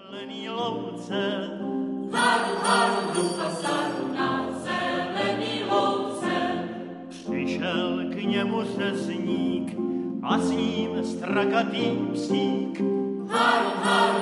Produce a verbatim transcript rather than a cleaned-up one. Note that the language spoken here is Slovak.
Zelený louce, haru, haru, ducha staru na zelený louce. Přišel k němu řezník a s ním strakatý psík. Haru, haru,